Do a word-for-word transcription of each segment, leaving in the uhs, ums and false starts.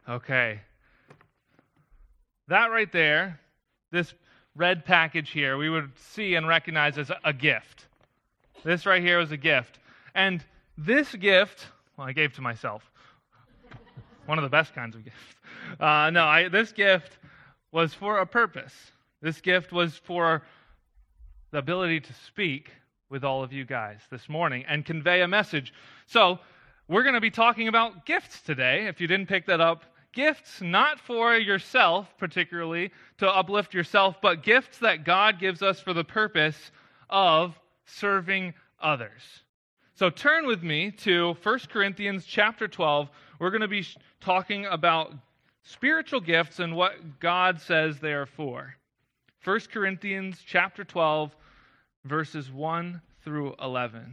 Okay. That right there, this red package here, we would see and recognize as a gift. This right here was a gift. And this gift, well, I gave to myself. One of the best kinds of gifts. Uh, no, I, this gift was for a purpose. This gift was for the ability to speak with all of you guys this morning and convey a message. So, we're going to be talking about gifts today, if you didn't pick that up. Gifts not for yourself, particularly, to uplift yourself, but gifts that God gives us for the purpose of serving others. So turn with me to First Corinthians chapter twelve. We're going to be talking about spiritual gifts and what God says they are for. First Corinthians chapter twelve, verses one through eleven.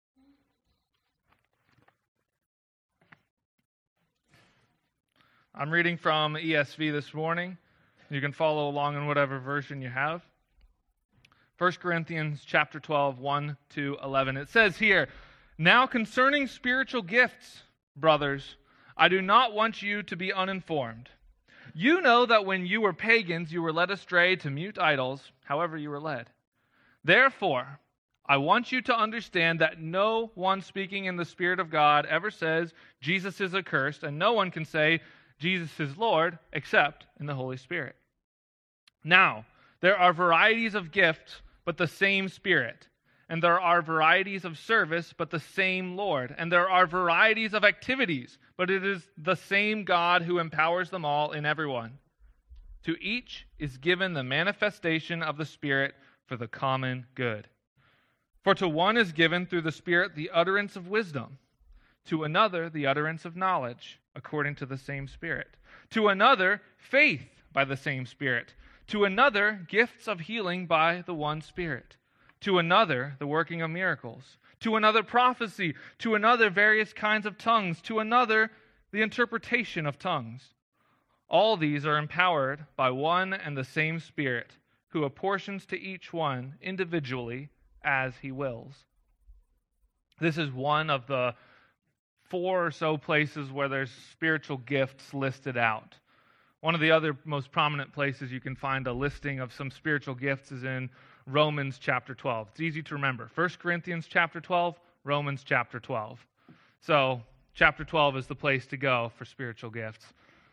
I'm reading from E S V this morning. You can follow along in whatever version you have. First Corinthians chapter twelve, one to eleven. It says here, "Now concerning spiritual gifts, brothers, I do not want you to be uninformed. You know that when you were pagans, you were led astray to mute idols, however you were led. Therefore, I want you to understand that no one speaking in the Spirit of God ever says Jesus is accursed, and no one can say Jesus is Lord except in the Holy Spirit. Now, there are varieties of gifts, but the same Spirit. And there are varieties of service, but the same Lord. And there are varieties of activities, but it is the same God who empowers them all in everyone. To each is given the manifestation of the Spirit for the common good. For to one is given through the Spirit the utterance of wisdom, to another the utterance of knowledge, according to the same Spirit. To another, faith by the same Spirit. To another, gifts of healing by the one Spirit. To another, the working of miracles. To another, prophecy. To another, various kinds of tongues. To another, the interpretation of tongues. All these are empowered by one and the same Spirit, who apportions to each one individually as he wills." This is one of the four or so places where there's spiritual gifts listed out. One of the other most prominent places you can find a listing of some spiritual gifts is in Romans chapter twelve. It's easy to remember. First Corinthians chapter twelve, Romans chapter twelve. So, chapter twelve is the place to go for spiritual gifts.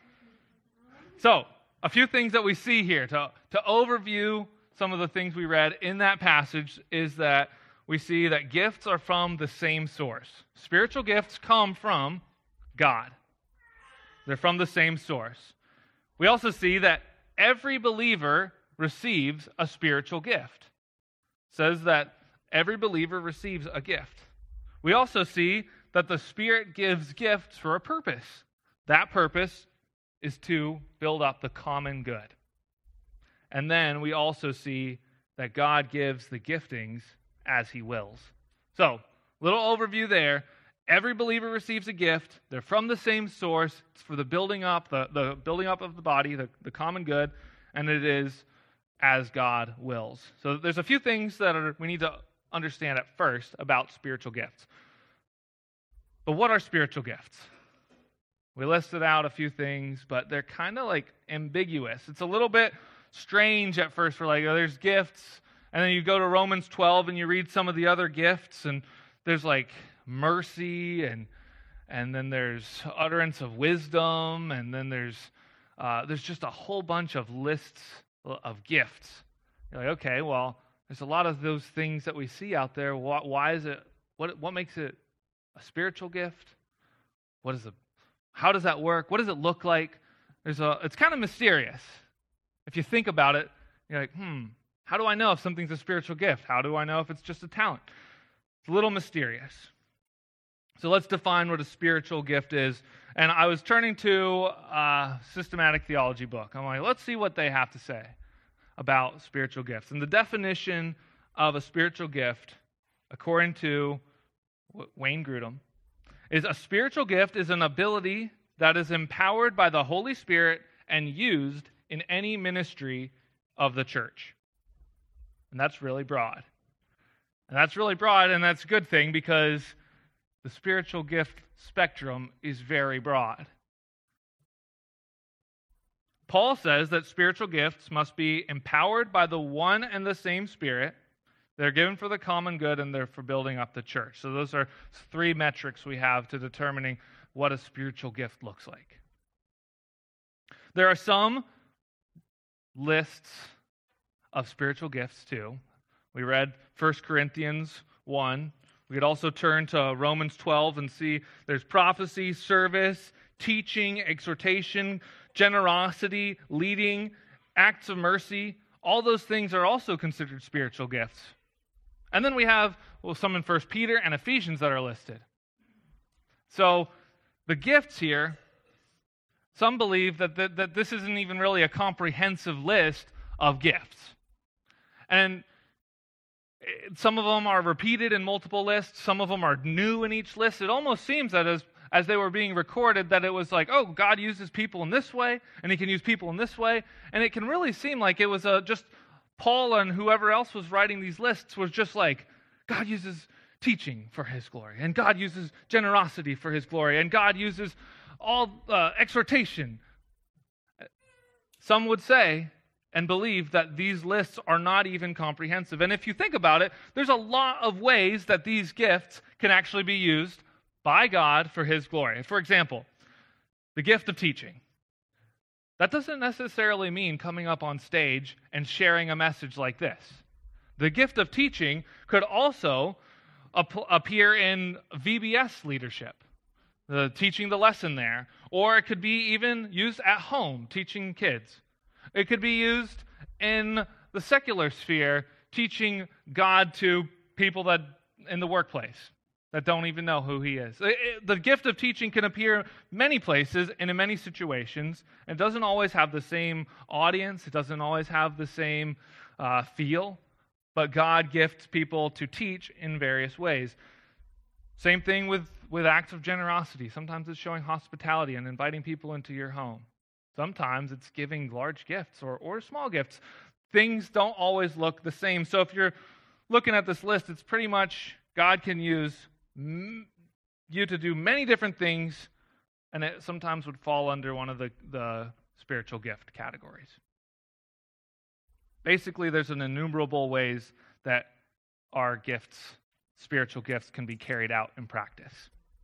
So, a few things that we see here. To, to overview some of the things we read in that passage is that we see that gifts are from the same source. Spiritual gifts come from God. They're from the same source. We also see that every believer receives a spiritual gift. It says that every believer receives a gift. We also see that the Spirit gives gifts for a purpose. That purpose is to build up the common good. And then we also see that God gives the giftings as He wills. So, little overview there. Every believer receives a gift. They're from the same source. It's for the building up, the, the building up of the body, the, the common good, and it is as God wills. So there's a few things that are, we need to understand at first about spiritual gifts. But what are spiritual gifts? We listed out a few things, but they're kind of like ambiguous. It's a little bit strange at first. We're like, oh, there's gifts. And then you go to Romans twelve and you read some of the other gifts, and there's like mercy, and and then there's utterance of wisdom, and then there's uh, there's just a whole bunch of lists of gifts. You're like, okay, well, there's a lot of those things that we see out there. Why, why is it? What what makes it a spiritual gift? What is it? How does that work? What does it look like? There's a. It's kind of mysterious. If you think about it, you're like, hmm. How do I know if something's a spiritual gift? How do I know if it's just a talent? It's a little mysterious. So let's define what a spiritual gift is. And I was turning to a systematic theology book. I'm like, let's see what they have to say about spiritual gifts. And the definition of a spiritual gift, according to Wayne Grudem, is a spiritual gift is an ability that is empowered by the Holy Spirit and used in any ministry of the church. And that's really broad. And that's really broad, and that's a good thing because the spiritual gift spectrum is very broad. Paul says that spiritual gifts must be empowered by the one and the same Spirit. They're given for the common good, and they're for building up the church. So those are three metrics we have to determining what a spiritual gift looks like. There are some lists of spiritual gifts too. We read First Corinthians one. We could also turn to Romans twelve and see there's prophecy, service, teaching, exhortation, generosity, leading, acts of mercy. All those things are also considered spiritual gifts. And then we have well, some in First Peter and Ephesians that are listed. So the gifts here, some believe that, that, that this isn't even really a comprehensive list of gifts. And some of them are repeated in multiple lists. Some of them are new in each list. It almost seems that as, as they were being recorded, that it was like, oh, God uses people in this way, and he can use people in this way. And it can really seem like it was a, just Paul and whoever else was writing these lists was just like, God uses teaching for his glory, and God uses generosity for his glory, and God uses all uh, exhortation. Some would say and believe that these lists are not even comprehensive. And if you think about it, there's a lot of ways that these gifts can actually be used by God for his glory. For example, the gift of teaching. That doesn't necessarily mean coming up on stage and sharing a message like this. The gift of teaching could also ap- appear in V B S leadership, the teaching the lesson there, or it could be even used at home, teaching kids. It could be used in the secular sphere, teaching God to people that in the workplace that don't even know who he is. It, it, the gift of teaching can appear many places and in many situations. It doesn't always have the same audience. It doesn't always have the same uh, feel. But God gifts people to teach in various ways. Same thing with, with acts of generosity. Sometimes it's showing hospitality and inviting people into your home. Sometimes it's giving large gifts or, or small gifts. Things don't always look the same. So if you're looking at this list, it's pretty much God can use m- you to do many different things, and it sometimes would fall under one of the, the spiritual gift categories. Basically, there's an innumerable ways that our gifts, spiritual gifts, can be carried out in practice.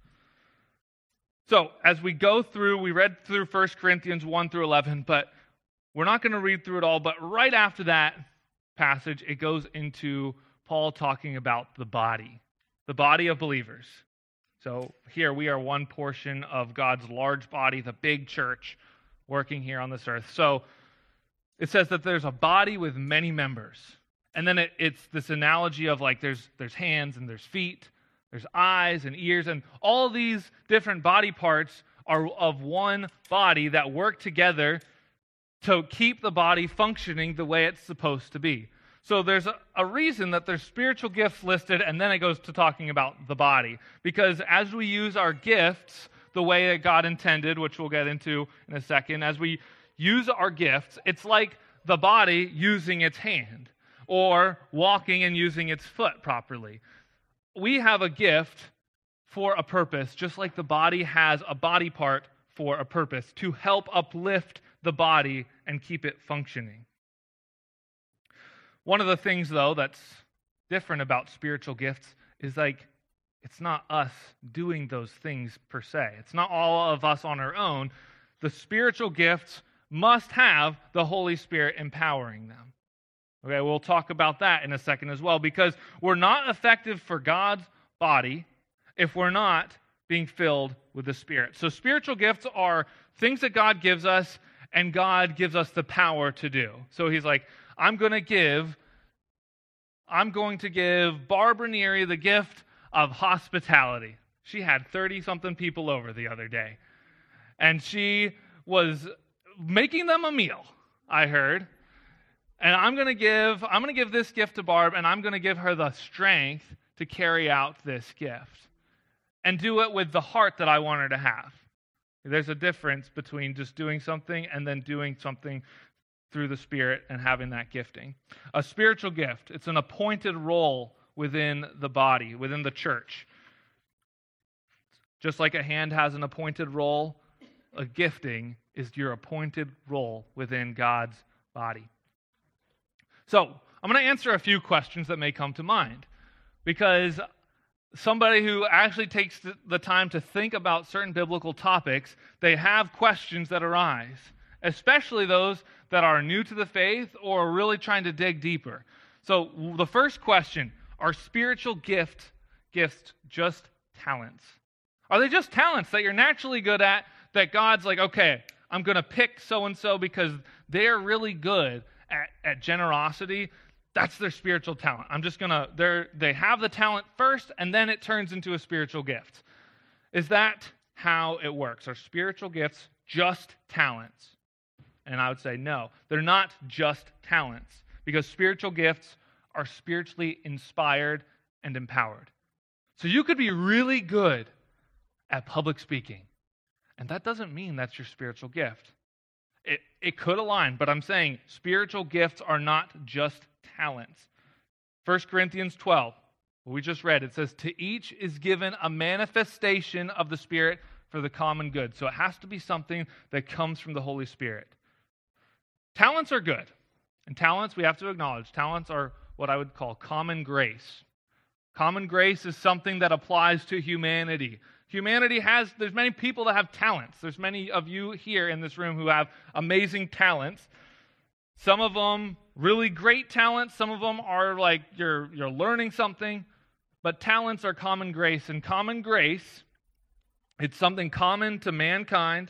So, as we go through, we read through First Corinthians one through eleven, but we're not going to read through it all. But right after that passage, it goes into Paul talking about the body, the body of believers. So here we are one portion of God's large body, the big church, working here on this earth. So it says that there's a body with many members. And then it, it's this analogy of like there's there's hands and there's feet, there's eyes and ears, and all these different body parts are of one body that work together to keep the body functioning the way it's supposed to be. So there's a, a reason that there's spiritual gifts listed, and then it goes to talking about the body. Because as we use our gifts the way that God intended, which we'll get into in a second, as we use our gifts, it's like the body using its hand or walking and using its foot properly. We have a gift for a purpose, just like the body has a body part for a purpose, to help uplift the body and keep it functioning. One of the things, though, that's different about spiritual gifts is like it's not us doing those things per se. It's not all of us on our own. The spiritual gifts must have the Holy Spirit empowering them. Okay, we'll talk about that in a second as well, because we're not effective for God's body if we're not being filled with the Spirit. So spiritual gifts are things that God gives us, and God gives us the power to do. So he's like, I'm going to give, I'm going to give Barbara Neary the gift of hospitality. She had thirty-something people over the other day, and she was making them a meal, I heard. And I'm going to give, I'm going to give this gift to Barb, and I'm going to give her the strength to carry out this gift and do it with the heart that I want her to have. There's a difference between just doing something and then doing something through the Spirit and having that gifting. A spiritual gift, it's an appointed role within the body, within the church. Just like a hand has an appointed role, a gifting is your appointed role within God's body. So, I'm going to answer a few questions that may come to mind, because somebody who actually takes the time to think about certain biblical topics, they have questions that arise, especially those that are new to the faith or are really trying to dig deeper. So the first question, are spiritual gift, gifts just talents? Are they just talents that you're naturally good at, that God's like, okay, I'm going to pick so-and-so because they're really good at, at generosity? That's their spiritual talent. I'm just going to, they they have the talent first, and then it turns into a spiritual gift. Is that how it works? Are spiritual gifts just talents? And I would say no. They're not just talents, because spiritual gifts are spiritually inspired and empowered. So you could be really good at public speaking, and that doesn't mean that's your spiritual gift. It, it could align, but I'm saying spiritual gifts are not just talents. First Corinthians twelve, what we just read, it says, to each is given a manifestation of the Spirit for the common good. So it has to be something that comes from the Holy Spirit. Talents are good. And talents, we have to acknowledge, talents are what I would call common grace. Common grace is something that applies to humanity. Humanity has, there's many people that have talents. There's many of you here in this room who have amazing talents. Some of them really great talents. Some of them are like you're you're learning something. But talents are common grace. And common grace, it's something common to mankind.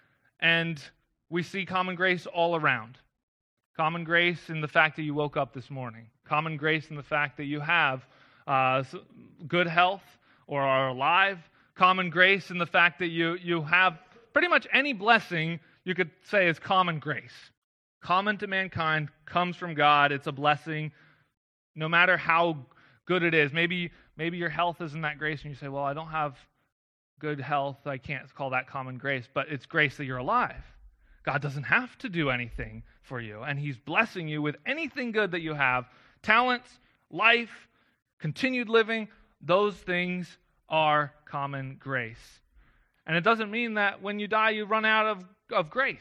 And we see common grace all around. Common grace in the fact that you woke up this morning. Common grace in the fact that you have uh, good health or are alive. Common grace in the fact that you, you have pretty much any blessing you could say is common grace. Common to mankind, comes from God. It's a blessing no matter how good it is. Maybe, maybe your health isn't that grace and you say, well, I don't have good health. I can't call that common grace, but it's grace that you're alive. God doesn't have to do anything for you, and He's blessing you with anything good that you have. Talents, life, continued living, those things are common grace. And it doesn't mean that when you die, you run out of, of grace.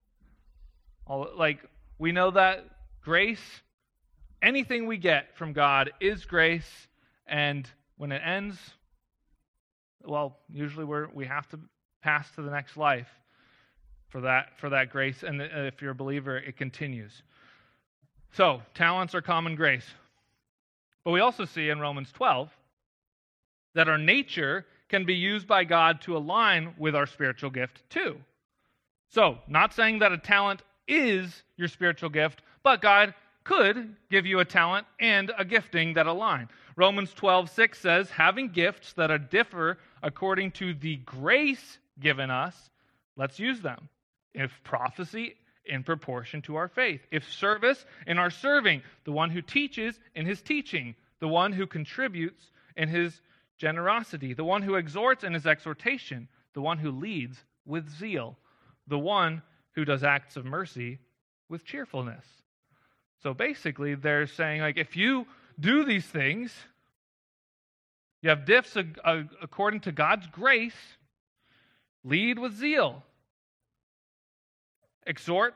Like, we know that grace, anything we get from God is grace, and when it ends, well, usually we're, we have to pass to the next life for that, for that grace, and if you're a believer, it continues. So, talents are common grace. But we also see in Romans twelve that our nature can be used by God to align with our spiritual gift too. So, not saying that a talent is your spiritual gift, but God could give you a talent and a gifting that align. Romans twelve six says, having gifts that are differ according to the grace given us, let's use them. If prophecy, in proportion to our faith. If service, in our serving. The one who teaches, in his teaching. The one who contributes, in his generosity. The one who exhorts, in his exhortation. The one who leads, with zeal. The one who does acts of mercy, with cheerfulness. So basically, they're saying, like, if you do these things, you have gifts according to God's grace, lead with zeal. Exhort,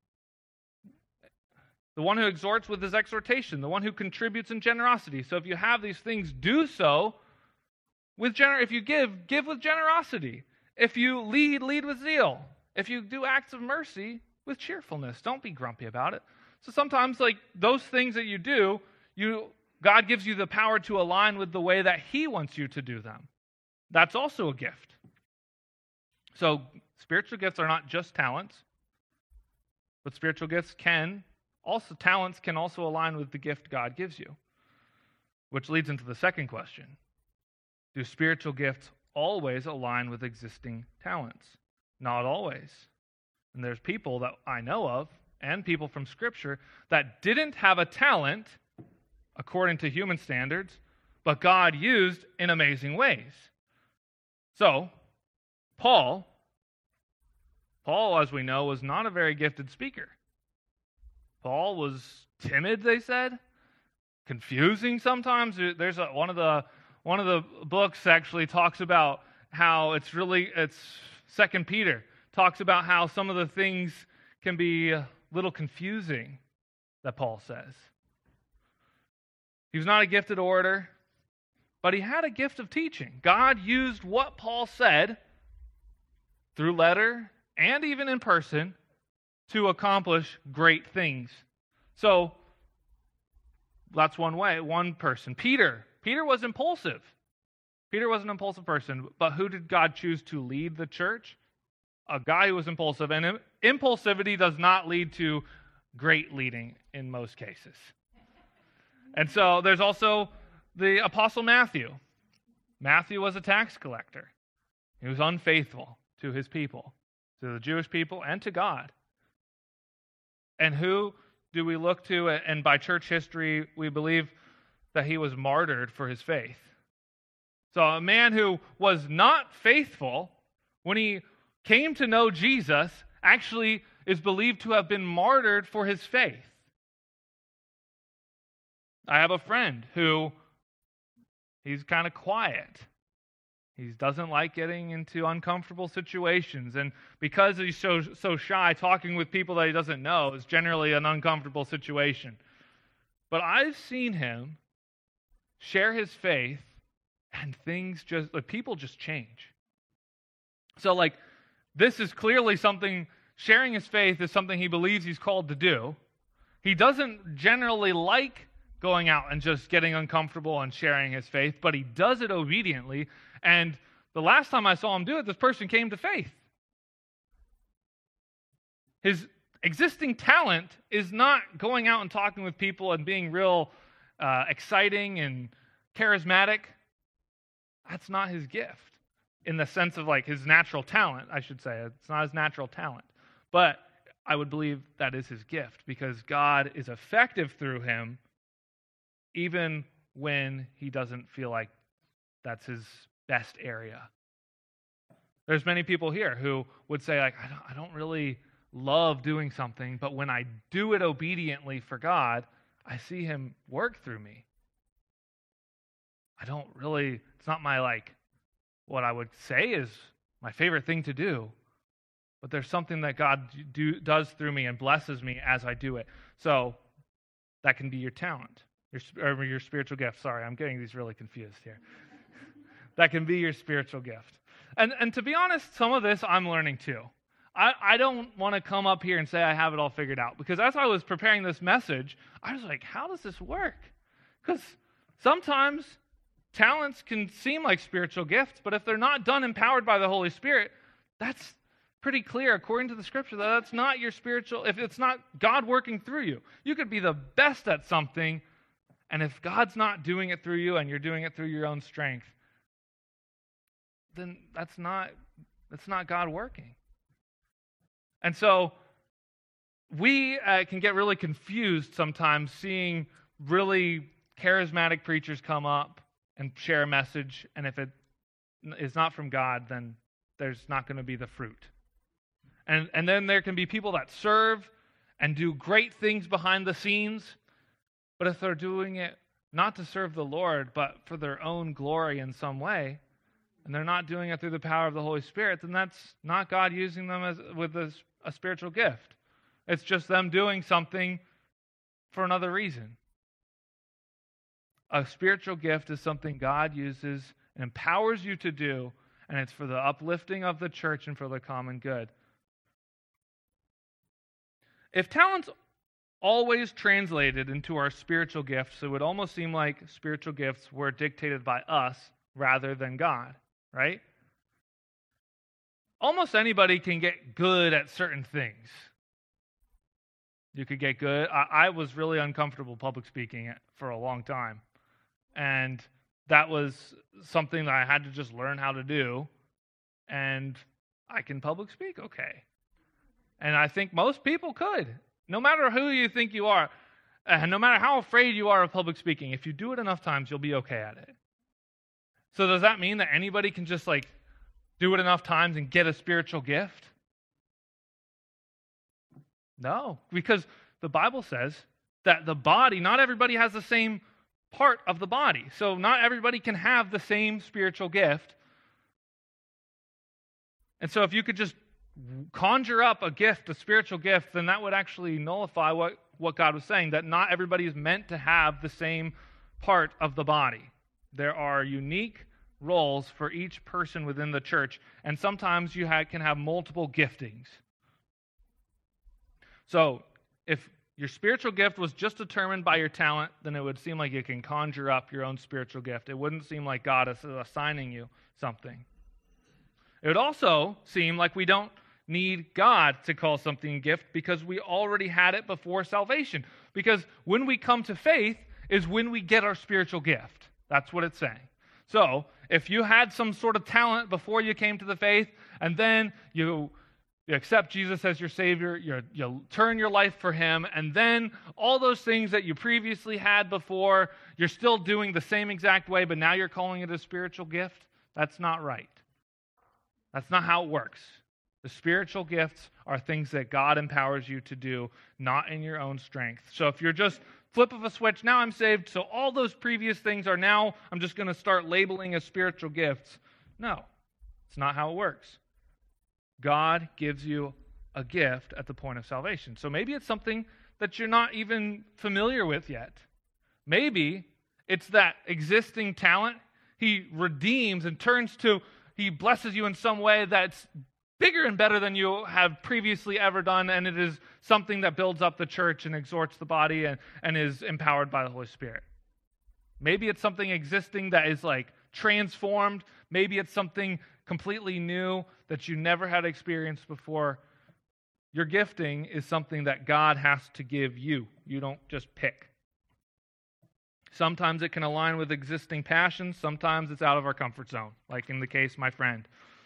the one who exhorts with his exhortation, the one who contributes in generosity. So if you have these things, do so with gener- if you give, give with generosity. If you lead, lead with zeal. If you do acts of mercy, with cheerfulness. Don't be grumpy about it. So sometimes, like, those things that you do, you God gives you the power to align with the way that He wants you to do them. That's also a gift. So spiritual gifts are not just talents. But spiritual gifts can, also talents can also align with the gift God gives you. Which leads into the second question. Do spiritual gifts always align with existing talents? Not always. And there's people that I know of, and people from Scripture, that didn't have a talent, according to human standards, but God used in amazing ways. So, Paul... Paul, as we know, was not a very gifted speaker. Paul was timid, they said, confusing sometimes. There's a, one of the one of the books actually talks about how it's really it's Second Peter talks about how some of the things can be a little confusing that Paul says. He was not a gifted orator, but he had a gift of teaching. God used what Paul said through letter and even in person to accomplish great things. So that's one way, one person. Peter. Peter was impulsive. Peter was an impulsive person, but who did God choose to lead the church? A guy who was impulsive. And impulsivity does not lead to great leading in most cases. And so there's also the Apostle Matthew. Matthew was a tax collector. He was unfaithful to his people, to the Jewish people, and to God. And who do we look to? And by church history, we believe that he was martyred for his faith. So a man who was not faithful, when he came to know Jesus, actually is believed to have been martyred for his faith. I have a friend who, he's kind of quiet. He doesn't like getting into uncomfortable situations. And because he's so, so shy, talking with people that he doesn't know is generally an uncomfortable situation. But I've seen him share his faith, and things just, like, people just change. So, like, this is clearly something, sharing his faith is something he believes he's called to do. He doesn't generally like going out and just getting uncomfortable and sharing his faith, but he does it obediently. And the last time I saw him do it, this person came to faith. His existing talent is not going out and talking with people and being real uh, exciting and charismatic. That's not his gift in the sense of like his natural talent, I should say. It's not his natural talent. But I would believe that is his gift because God is effective through him even when he doesn't feel like that's his best area. There's many people here who would say, like, I don't, I don't really love doing something, but when I do it obediently for God, I see him work through me. I don't really, it's not my, like, what I would say is my favorite thing to do, but there's something that God do, does through me and blesses me as I do it. So that can be your talent. Your, or your spiritual gift. Sorry, I'm getting these really confused here. That can be your spiritual gift. And and to be honest, some of this I'm learning too. I, I don't want to come up here and say I have it all figured out, because as I was preparing this message, I was like, how does this work? Because sometimes talents can seem like spiritual gifts, but if they're not done empowered by the Holy Spirit, that's pretty clear according to the scripture that that's not your spiritual, if it's not God working through you. You could be the best at something, and if God's not doing it through you and you're doing it through your own strength, then that's not that's not God working. And so we uh, can get really confused sometimes seeing really charismatic preachers come up and share a message, and if it is not from God, then there's not going to be the fruit. And and then there can be people that serve and do great things behind the scenes, but if they're doing it not to serve the Lord, but for their own glory in some way, and they're not doing it through the power of the Holy Spirit, then that's not God using them as with a, a spiritual gift. It's just them doing something for another reason. A spiritual gift is something God uses and empowers you to do, and it's for the uplifting of the church and for the common good. If talents always translated into our spiritual gifts, it would almost seem like spiritual gifts were dictated by us rather than God, right? Almost anybody can get good at certain things. You could get good. I, I was really uncomfortable public speaking for a long time. And that was something that I had to just learn how to do. And I can public speak okay. And I think most people could. No matter who you think you are, and no matter how afraid you are of public speaking, if you do it enough times, you'll be okay at it. So does that mean that anybody can just like do it enough times and get a spiritual gift? No, because the Bible says that the body, not everybody has the same part of the body. So not everybody can have the same spiritual gift. And so if you could just conjure up a gift, a spiritual gift, then that would actually nullify what, what God was saying, that not everybody is meant to have the same part of the body. There are unique roles for each person within the church, and sometimes you ha- can have multiple giftings. So, if your spiritual gift was just determined by your talent, then it would seem like you can conjure up your own spiritual gift. It wouldn't seem like God is assigning you something. It would also seem like we don't need God to call something a gift because we already had it before salvation. Because when we come to faith is when we get our spiritual gift. That's what it's saying. So, if you had some sort of talent before you came to the faith, and then you, you accept Jesus as your Savior, you you turn your life for Him, and then all those things that you previously had before, you're still doing the same exact way, but now you're calling it a spiritual gift, that's not right. That's not how it works. The spiritual gifts are things that God empowers you to do, not in your own strength. So if you're just flip of a switch, now I'm saved, so all those previous things are now, I'm just going to start labeling as spiritual gifts. No, it's not how it works. God gives you a gift at the point of salvation. So maybe it's something that you're not even familiar with yet. Maybe it's that existing talent He redeems and turns to, He blesses you in some way that's bigger and better than you have previously ever done, and it is something that builds up the church and exhorts the body and, and is empowered by the Holy Spirit. Maybe it's something existing that is like transformed. Maybe it's something completely new that you never had experienced before. Your gifting is something that God has to give you. You don't just pick. Sometimes it can align with existing passions. Sometimes it's out of our comfort zone, like in the case my friend.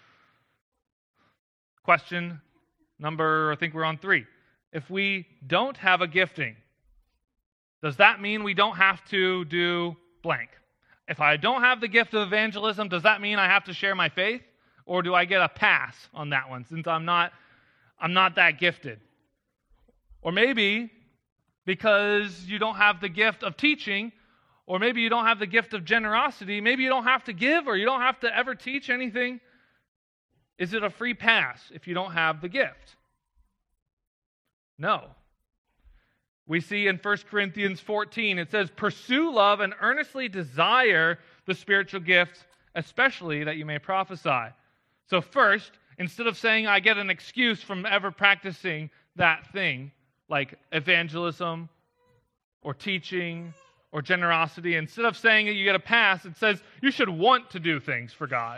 Question number, I think we're on three. If we don't have a gifting, does that mean we don't have to do blank? If I don't have the gift of evangelism, does that mean I have to share my faith? Or do I get a pass on that one since I'm not, I'm not that gifted? Or maybe because you don't have the gift of teaching, or maybe you don't have the gift of generosity, maybe you don't have to give or you don't have to ever teach anything. Is it a free pass if you don't have the gift? No. We see in First Corinthians fourteen, it says, pursue love and earnestly desire the spiritual gifts, especially that you may prophesy. So first, instead of saying I get an excuse from ever practicing that thing, like evangelism or teaching or generosity, instead of saying that you get a pass, it says you should want to do things for God.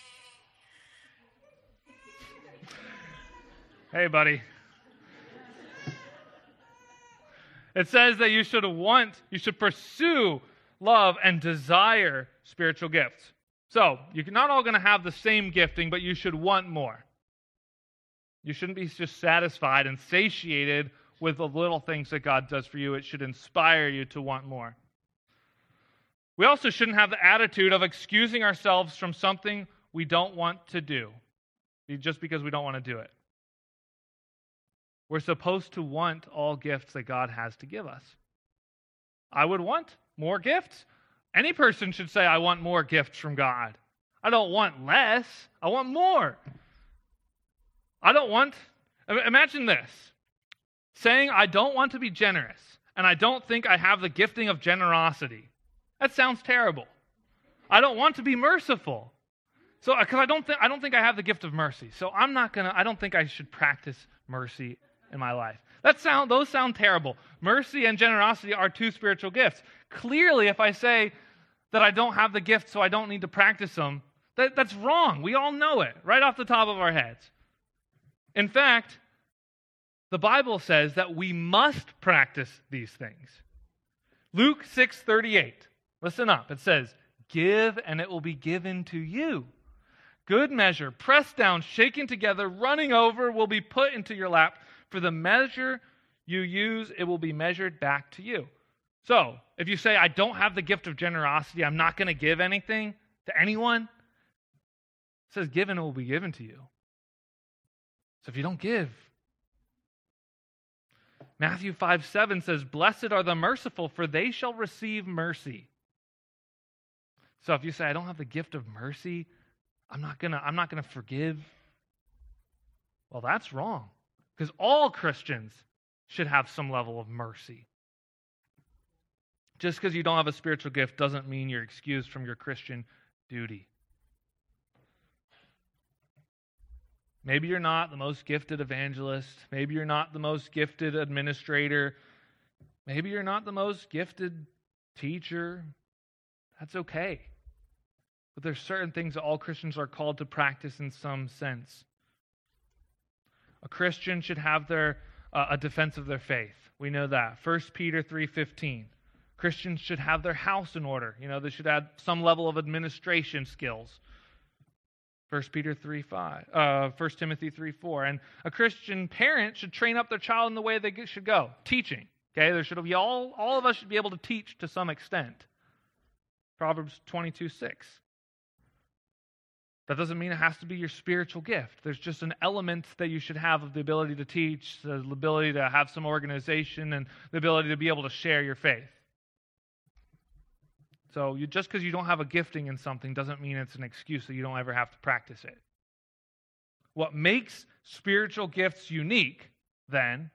Hey, buddy. It says that you should want, you should pursue love and desire spiritual gifts. So, you're not all going to have the same gifting, but you should want more. You shouldn't be just satisfied and satiated with the little things that God does for you. It should inspire you to want more. We also shouldn't have the attitude of excusing ourselves from something we don't want to do, just because we don't want to do it. We're supposed to want all gifts that God has to give us. I would want more gifts. Any person should say, I want more gifts from God. I don't want less. I want more. I don't want, imagine this, saying I don't want to be generous, and I don't think I have the gifting of generosity. That sounds terrible. I don't want to be merciful. So, because I don't think I don't think I have the gift of mercy. So I'm not gonna, I don't think I should practice mercy in my life. That sound, those sound terrible. Mercy and generosity are two spiritual gifts. Clearly, if I say that I don't have the gift so I don't need to practice them, that, that's wrong. We all know it, right off the top of our heads. In fact, the Bible says that we must practice these things. Luke six thirty-eight. Listen up. It says, give and it will be given to you. Good measure, pressed down, shaken together, running over, will be put into your lap. For the measure you use, it will be measured back to you. So, if you say, I don't have the gift of generosity, I'm not going to give anything to anyone, it says, give and it will be given to you. So if you don't give, Matthew five seven says, blessed are the merciful, for they shall receive mercy. So if you say, I don't have the gift of mercy, I'm not gonna, I'm not gonna forgive. Well, that's wrong, because all Christians should have some level of mercy. Just because you don't have a spiritual gift doesn't mean you're excused from your Christian duty. Maybe you're not the most gifted evangelist. Maybe you're not the most gifted administrator. Maybe you're not the most gifted teacher. That's okay. But there's certain things that all Christians are called to practice in some sense. A Christian should have their uh, a defense of their faith. We know that. First Peter three fifteen. Christians should have their house in order. You know, they should have some level of administration skills. First Peter three five, uh, First Timothy three four. And a Christian parent should train up their child in the way they should go. Teaching. Okay, there should be all, all of us should be able to teach to some extent. Proverbs twenty-two six. That doesn't mean it has to be your spiritual gift. There's just an element that you should have of the ability to teach, the ability to have some organization, and the ability to be able to share your faith. So you, just because you don't have a gifting in something doesn't mean it's an excuse that you don't ever have to practice it. What makes spiritual gifts unique, then,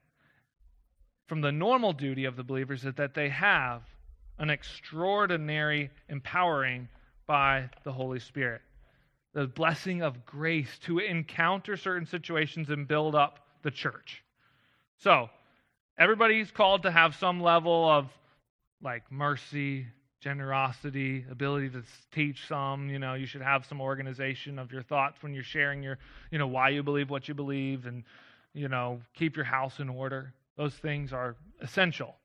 from the normal duty of the believers is that they have an extraordinary empowering by the Holy Spirit. The blessing of grace to encounter certain situations and build up the church. So, everybody's called to have some level of like mercy, generosity, ability to teach some. You know, you should have some organization of your thoughts when you're sharing your, you know, why you believe what you believe, and, you know, keep your house in order. Those things are essential.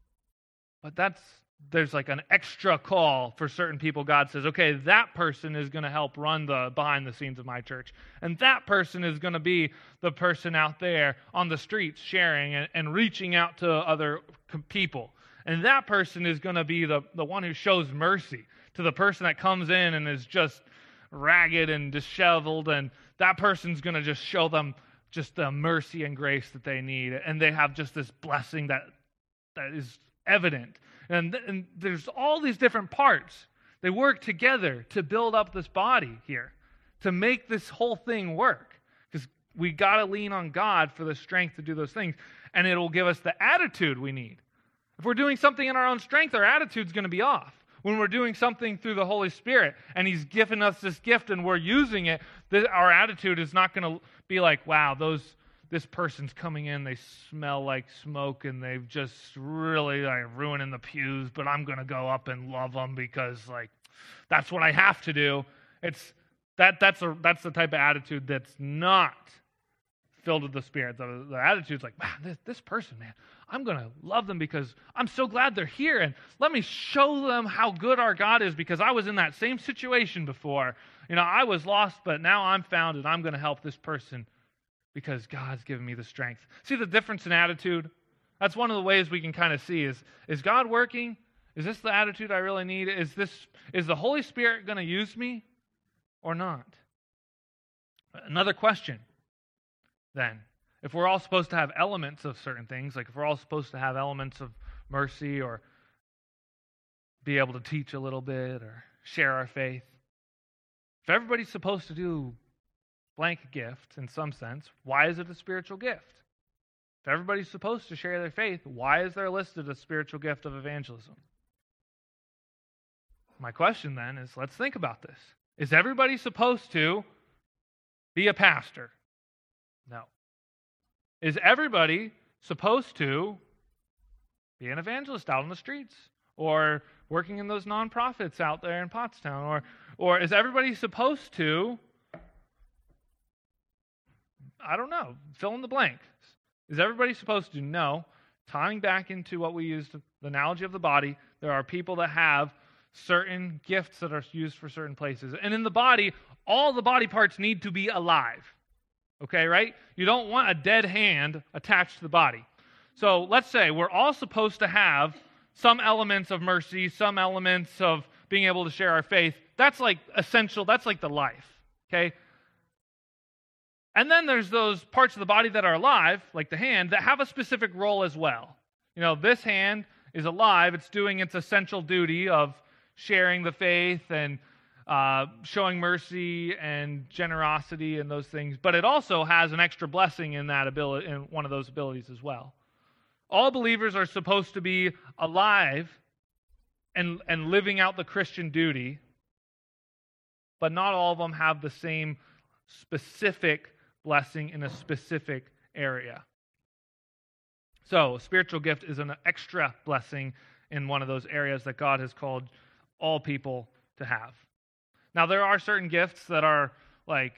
But that's, there's like an extra call for certain people. God says, okay, that person is going to help run the behind the scenes of my church. And that person is going to be the person out there on the streets sharing and, and reaching out to other people. And that person is going to be the, the one who shows mercy to the person that comes in and is just ragged and disheveled. And that person's going to just show them just the mercy and grace that they need. And they have just this blessing that that is evident. And, and there's all these different parts. They work together to build up this body here, to make this whole thing work. Because we got to lean on God for the strength to do those things. And it will give us the attitude we need. If we're doing something in our own strength, our attitude's going to be off. When we're doing something through the Holy Spirit, and He's given us this gift and we're using it, our attitude is not going to be like, wow, those this person's coming in, they smell like smoke, and they've just really like ruining the pews, but I'm going to go up and love them because like that's what I have to do. It's that that's a that's the type of attitude that's not filled with the Spirit. The, the attitude's like, wow, this, this person, man, I'm going to love them because I'm so glad they're here, and let me show them how good our God is because I was in that same situation before. You know, I was lost, but now I'm found, and I'm going to help this person because God's given me the strength. See the difference in attitude? That's one of the ways we can kind of see is, is God working? Is this the attitude I really need? Is this is the Holy Spirit going to use me or not? Another question, then. If we're all supposed to have elements of certain things, like if we're all supposed to have elements of mercy or be able to teach a little bit or share our faith, if everybody's supposed to do blank gift in some sense, why is it a spiritual gift? If everybody's supposed to share their faith, why is there listed a spiritual gift of evangelism? My question then is, let's think about this. Is everybody supposed to be a pastor? No. Is everybody supposed to be an evangelist out on the streets or working in those nonprofits out there in Pottstown? Or, or is everybody supposed to, I don't know, fill in the blank. Is everybody supposed to? No. Tying back into what we used, the analogy of the body, there are people that have certain gifts that are used for certain places. And in the body, all the body parts need to be alive. Okay, right? You don't want a dead hand attached to the body. So let's say we're all supposed to have some elements of mercy, some elements of being able to share our faith. That's like essential. That's like the life. Okay? And then there's those parts of the body that are alive, like the hand, that have a specific role as well. You know, this hand is alive. It's doing its essential duty of sharing the faith and uh, showing mercy and generosity and those things, but it also has an extra blessing in that ability, in one of those abilities as well. All believers are supposed to be alive and, and living out the Christian duty, but not all of them have the same specific blessing in a specific area. So, a spiritual gift is an extra blessing in one of those areas that God has called all people to have. Now, there are certain gifts that are like,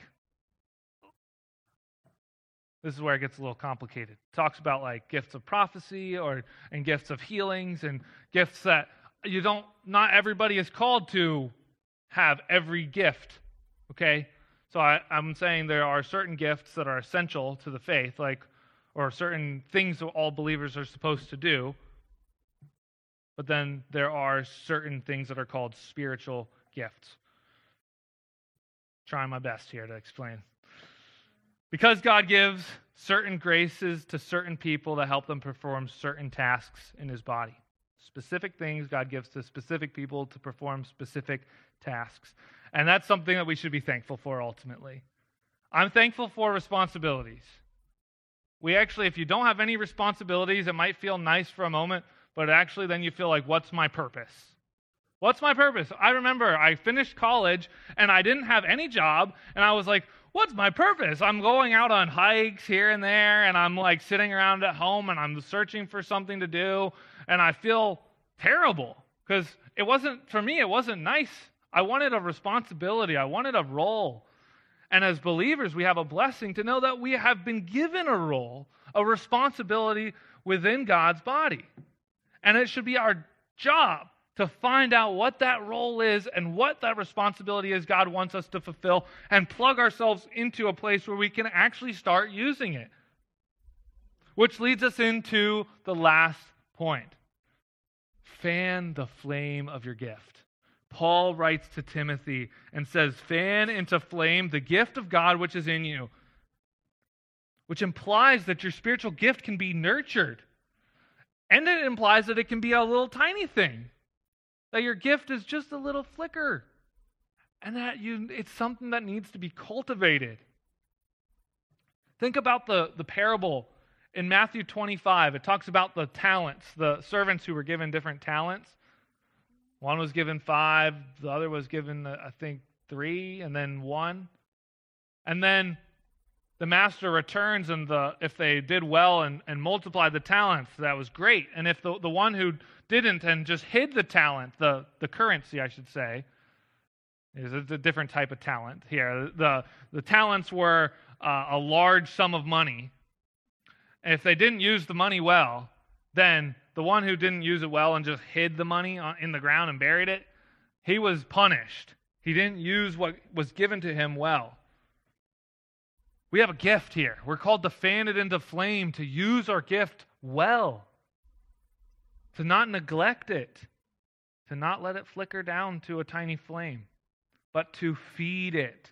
this is where it gets a little complicated. It talks about like gifts of prophecy or and gifts of healings and gifts that you don't, not everybody is called to have every gift, okay? So I, I'm saying there are certain gifts that are essential to the faith, like, or certain things that all believers are supposed to do, but then there are certain things that are called spiritual gifts. Trying my best here to explain. Because God gives certain graces to certain people that help them perform certain tasks in his body. Specific things God gives to specific people to perform specific tasks. And that's something that we should be thankful for ultimately. I'm thankful for responsibilities. We actually, if you don't have any responsibilities, it might feel nice for a moment, but actually then you feel like, what's my purpose? What's my purpose? I remember I finished college and I didn't have any job, and I was like, what's my purpose? I'm going out on hikes here and there, and I'm like sitting around at home and I'm searching for something to do, and I feel terrible because it wasn't, for me, it wasn't nice. I wanted a responsibility. I wanted a role. And as believers, we have a blessing to know that we have been given a role, a responsibility within God's body. And it should be our job to find out what that role is and what that responsibility is God wants us to fulfill and plug ourselves into a place where we can actually start using it. Which leads us into the last point. Fan the flame of your gift. Paul writes to Timothy and says, fan into flame the gift of God which is in you, which implies that your spiritual gift can be nurtured. And it implies that it can be a little tiny thing. That your gift is just a little flicker. And that you it's something that needs to be cultivated. Think about the, the parable in Matthew twenty-five. It talks about the talents, the servants who were given different talents. One was given five, the other was given, I think, three, and then one. And then the master returns, and the if they did well and, and multiplied the talents, that was great. And if the, the one who didn't and just hid the talent, the, the currency, I should say, is a, a different type of talent here. The, the talents were uh, a large sum of money. And if they didn't use the money well, then the one who didn't use it well and just hid the money in the ground and buried it, he was punished. He didn't use what was given to him well. We have a gift here. We're called to fan it into flame, to use our gift well, to not neglect it, to not let it flicker down to a tiny flame, but to feed it.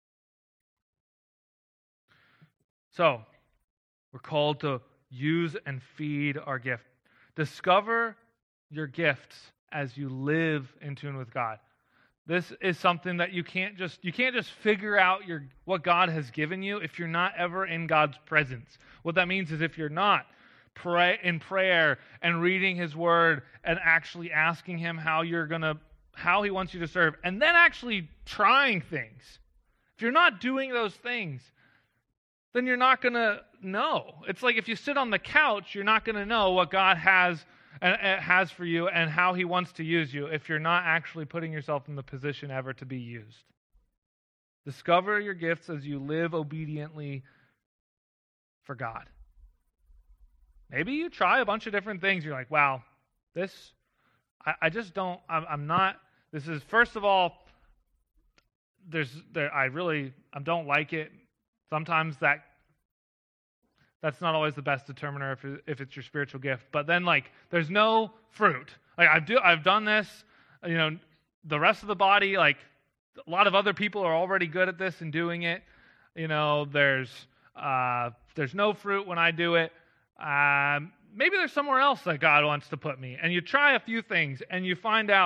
So, we're called to use and feed our gift. Discover your gifts as you live in tune with God. This is something that you can't just you can't just figure out your what God has given you if you're not ever in God's presence. What that means is if you're not pray in prayer and reading his word and actually asking him how you're gonna how he wants you to serve, and then actually trying things. If you're not doing those things, then you're not going to know. It's like if you sit on the couch, you're not going to know what God has uh, has for you and how he wants to use you if you're not actually putting yourself in the position ever to be used. Discover your gifts as you live obediently for God. Maybe you try a bunch of different things. You're like, wow, this, I, I just don't, I'm, I'm not, this is, first of all, there's, there, I really, I don't like it. Sometimes that that's not always the best determiner if it, if it's your spiritual gift. But then, like, there's no fruit. Like I've do I've done this. You know, the rest of the body, like a lot of other people are already good at this and doing it. You know, there's uh, there's no fruit when I do it. Um, maybe there's somewhere else that God wants to put me. And you try a few things, and you find out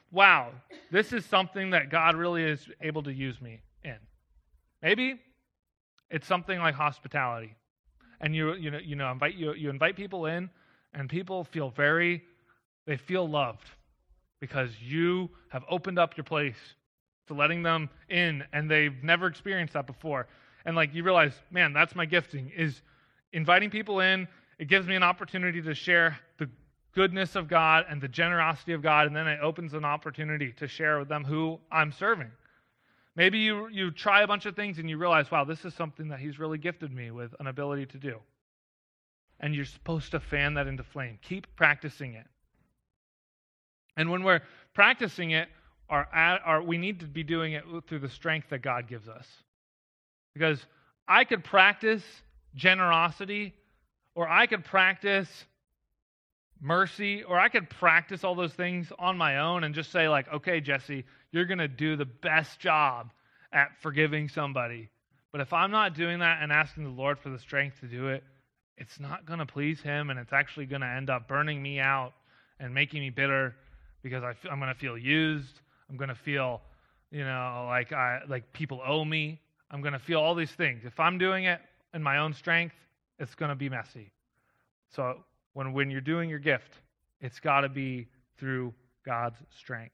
wow, this is something that God really is able to use me in. Maybe it's something like hospitality. And you you know you know invite you you invite people in, and people feel very they feel loved because you have opened up your place to letting them in, and they've never experienced that before. And like you realize, man, that's my gifting, is inviting people in. It gives me an opportunity to share the goodness of God and the generosity of God, and then it opens an opportunity to share with them who I'm serving. Maybe you, you try a bunch of things and you realize, wow, this is something that he's really gifted me with an ability to do. And you're supposed to fan that into flame. Keep practicing it. And when we're practicing it, our, our, we need to be doing it through the strength that God gives us. Because I could practice generosity, or I could practice mercy, or I could practice all those things on my own and just say like, okay, Jesse, you're going to do the best job at forgiving somebody. But if I'm not doing that and asking the Lord for the strength to do it, it's not going to please him, and it's actually going to end up burning me out and making me bitter because I feel, I'm going to feel used. I'm going to feel, you know, like I like people owe me. I'm going to feel all these things. If I'm doing it in my own strength, it's going to be messy. So when, when you're doing your gift, it's got to be through God's strength.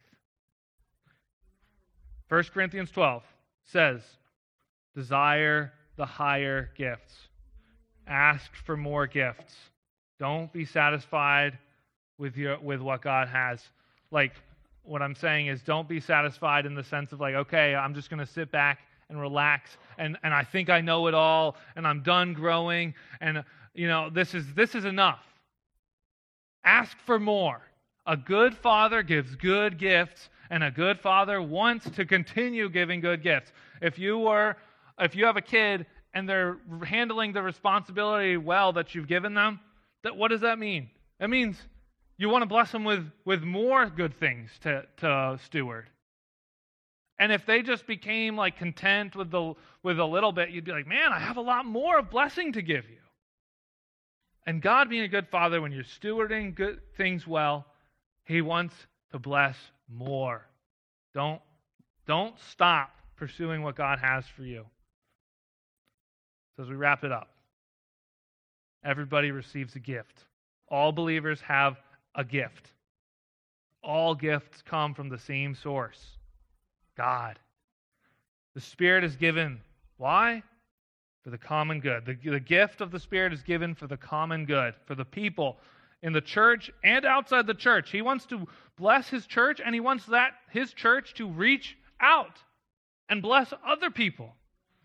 First Corinthians twelve says, desire the higher gifts. Ask for more gifts. Don't be satisfied with your with what God has. Like, what I'm saying is, don't be satisfied in the sense of like, okay, I'm just going to sit back and relax, and, and I think I know it all, and I'm done growing, and you know, this is this is enough. Ask for more. A good father gives good gifts, and a good father wants to continue giving good gifts. If you were, if you have a kid and they're handling the responsibility well that you've given them, that what does that mean? It means you want to bless them with, with more good things to, to steward. And if they just became like content with the with a little bit, you'd be like, man, I have a lot more of blessing to give you. And God, being a good father, when you're stewarding good things well, he wants to bless more. Don't, don't stop pursuing what God has for you. So as we wrap it up, everybody receives a gift. All believers have a gift. All gifts come from the same source, God. The Spirit is given. Why? For the common good. The, the gift of the Spirit is given for the common good, for the people in the church and outside the church. He wants to bless his church, and he wants that his church to reach out and bless other people.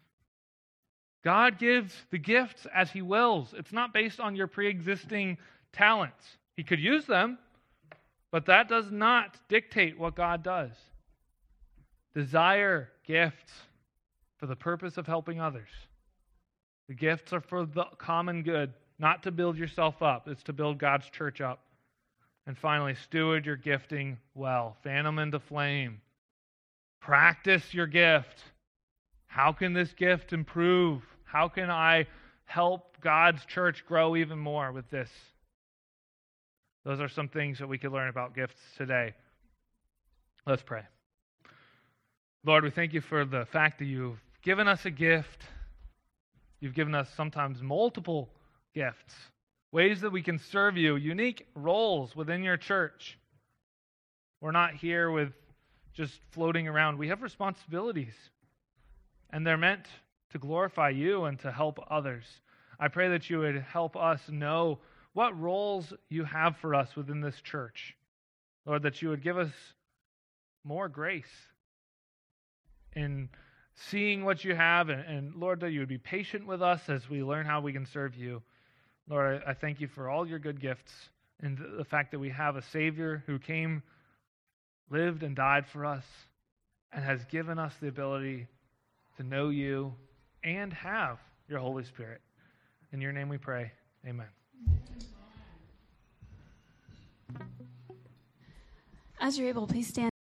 God gives the gifts as he wills. It's not based on your pre-existing talents. He could use them, but that does not dictate what God does. Desire gifts for the purpose of helping others. The gifts are for the common good, not to build yourself up. It's to build God's church up. And finally, steward your gifting well. Fan them into flame. Practice your gift. How can this gift improve? How can I help God's church grow even more with this? Those are some things that we could learn about gifts today. Let's pray. Lord, we thank you for the fact that you've given us a gift. You've given us sometimes multiple gifts, ways that we can serve you, unique roles within your church. We're not here with just floating around. We have responsibilities, and they're meant to glorify you and to help others. I pray that you would help us know what roles you have for us within this church. Lord, that you would give us more grace in seeing what you have, and, and Lord, that you would be patient with us as we learn how we can serve you. Lord, I, I thank you for all your good gifts and the, the fact that we have a Savior who came, lived, and died for us, and has given us the ability to know you and have your Holy Spirit. In your name we pray. Amen. As you're able, please stand.